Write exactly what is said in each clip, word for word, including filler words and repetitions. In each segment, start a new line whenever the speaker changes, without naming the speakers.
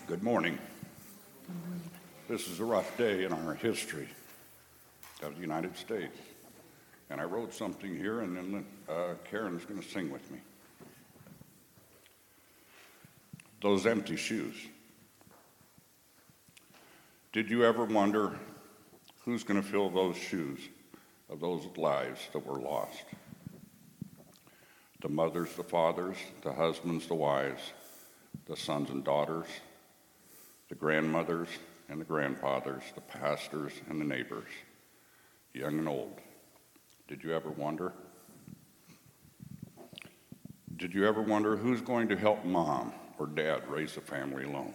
Good morning. This is a rough day in our history of the United States. And I wrote something here, and then uh, Karen's going to sing with me. Those empty shoes. Did you ever wonder who's going to fill those shoes of those lives that were lost? The mothers, the fathers, the husbands, the wives, the sons and daughters, the grandmothers and the grandfathers, the pastors and the neighbors, young and old. Did you ever wonder? Did you ever wonder who's going to help mom or dad raise a family alone?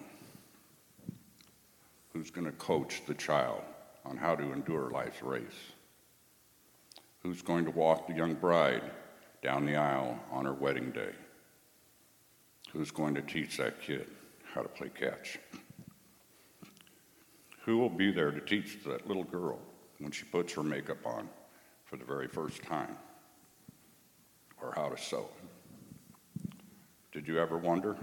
Who's going to coach the child on how to endure life's race? Who's going to walk the young bride down the aisle on her wedding day? Who's going to teach that kid how to play catch? Who will be there to teach that little girl when she puts her makeup on for the very first time? Or how to sew? Did you ever wonder?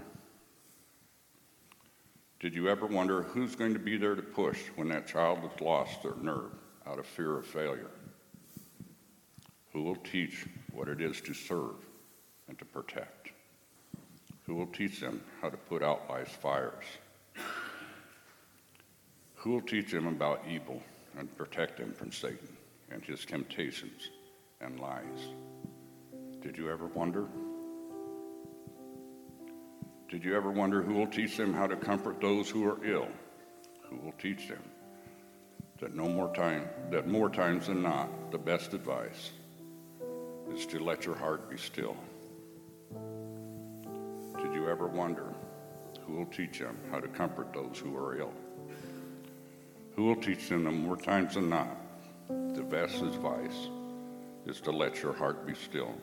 Did you ever wonder who's going to be there to push when that child has lost their nerve out of fear of failure? Who will teach what it is to serve and to protect? Who will teach them how to put out life's fires? Who will teach them about evil and protect them from Satan and his temptations and lies? Did you ever wonder? Did you ever wonder who will teach them how to comfort those who are ill? Who will teach them that no more time, that more times than not, the best advice is to let your heart be still? Did you ever wonder who will teach them how to comfort those who are ill? Who will teach them that more times than not, the best advice is to let your heart be still?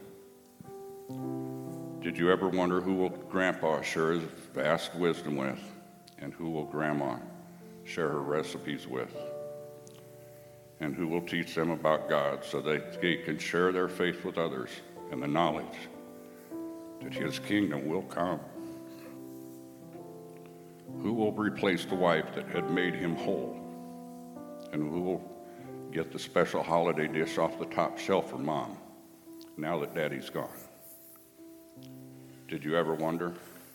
Did you ever wonder who will Grandpa share his vast wisdom with, and who will Grandma share her recipes with? And who will teach them about God so that they can share their faith with others and the knowledge that his kingdom will come? Who will replace the wife that had made him whole? And who will get the special holiday dish off the top shelf for mom now that daddy's gone? Did you ever wonder?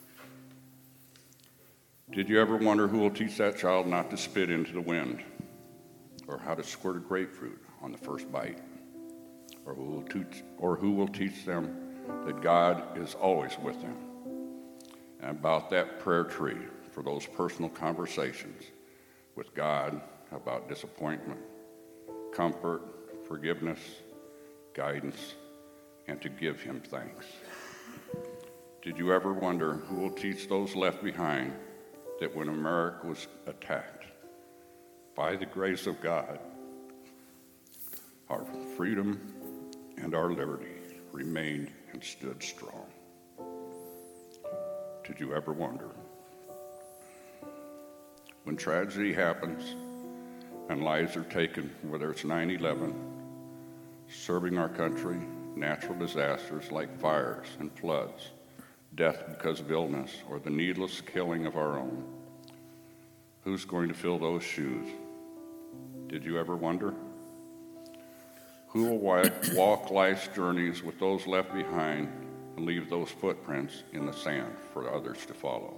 Did you ever wonder who will teach that child not to spit into the wind, or how to squirt a grapefruit on the first bite? Or who will teach, or who will teach them that God is always with them? And about that prayer tree for those personal conversations with God about disappointment, comfort, forgiveness, guidance, and to give him thanks. Did you ever wonder who will teach those left behind that when America was attacked, by the grace of God, our freedom and our liberty remained and stood strong? Did you ever wonder? When tragedy happens and lives are taken, whether it's nine eleven, serving our country, natural disasters like fires and floods, death because of illness, or the needless killing of our own, who's going to fill those shoes? Did you ever wonder? Who will walk life's journeys with those left behind and leave those footprints in the sand for others to follow?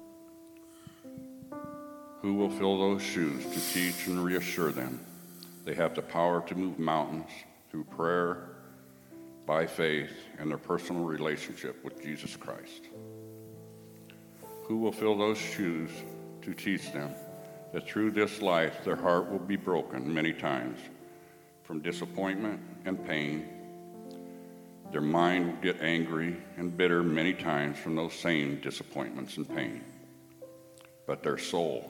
Who will fill those shoes to teach and reassure them they have the power to move mountains through prayer, by faith, and their personal relationship with Jesus Christ? Who will fill those shoes to teach them that through this life their heart will be broken many times from disappointment and pain? Their mind will get angry and bitter many times from those same disappointments and pain. But their soul,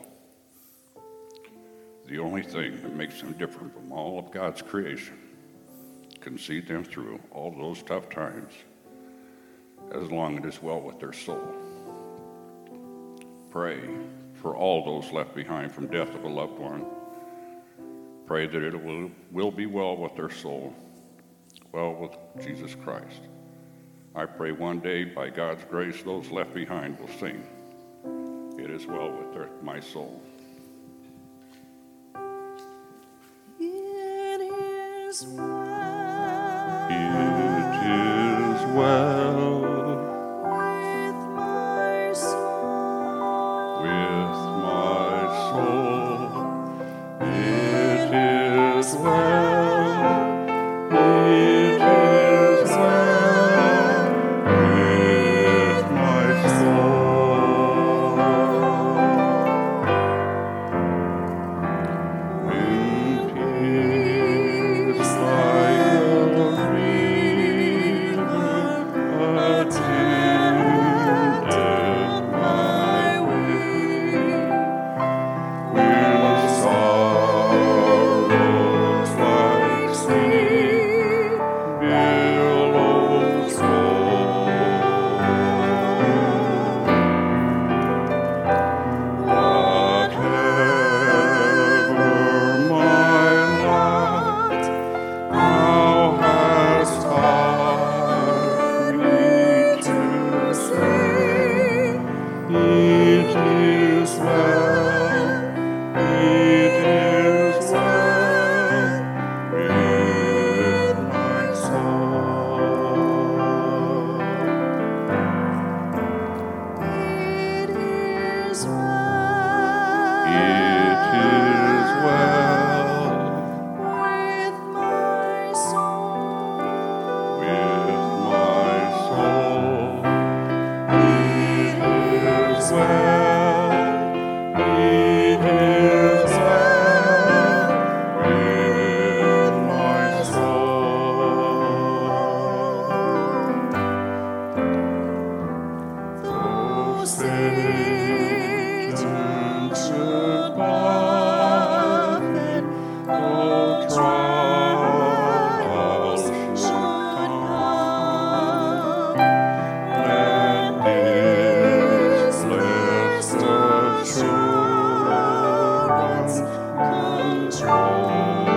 the only thing that makes them different from all of God's creation, can see them through all those tough times as long as it is well with their soul. Pray for all those left behind from death of a loved one. Pray that it will, will be well with their soul, well with Jesus Christ. I pray one day, by God's grace, those left behind will sing, "It is is well with their, my soul.
It is well.
It is well
With my soul.
with my soul. It is well. It is well with my soul. When peace like a river attended my way, when sorrows like sea billows roll, whatever my lot, thou hast taught me to say, it is well, it is well with my soul.
It is well.
It is well
With my soul.
with my soul. It is well, it is well with my soul. Though Satan should buffet, though trials should come, let this blessed assurance control,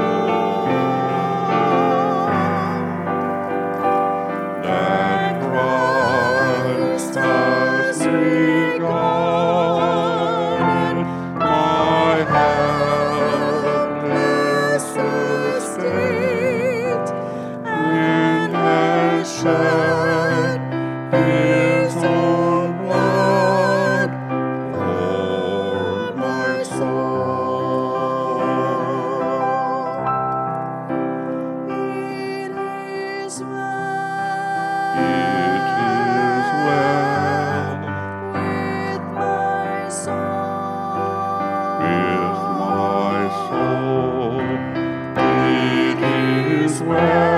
that Christ has regarded my helpless estate, and has shed his own blood for my soul.
It is well.
It is well
With my soul.
with my soul. It is well.